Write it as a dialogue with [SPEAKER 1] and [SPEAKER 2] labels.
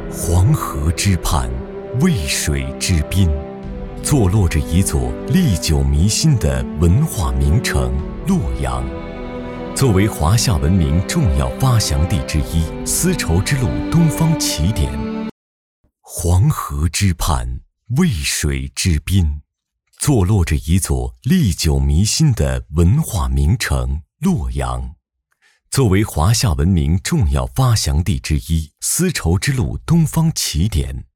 [SPEAKER 1] 黄河之畔，渭水之滨，坐落着一座历久弥新的文化名城——洛阳。作为华夏文明重要发祥地之一，丝绸之路东方起点。黄河之畔，渭水之滨，坐落着一座历久弥新的文化名城——洛阳。作为华夏文明重要发祥地之一，丝绸之路东方起点。